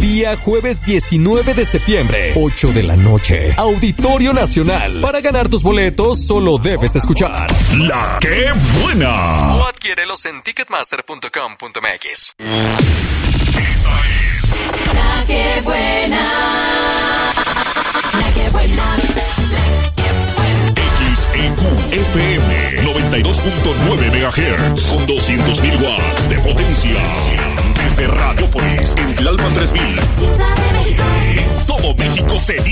Día jueves 19 de septiembre, 8 de la noche. Auditorio Nacional. Para ganar tus boletos, solo debes escuchar La Que Buena. o adquiérelos en ticketmaster.com.mx. Esta es La Que Buena. La Que Buena. XEQ FM 92.9 MHz con 200.000 watts de potencia. Desde Radiopolis en Tlalpan 3000. Ciudad de México. Todo México se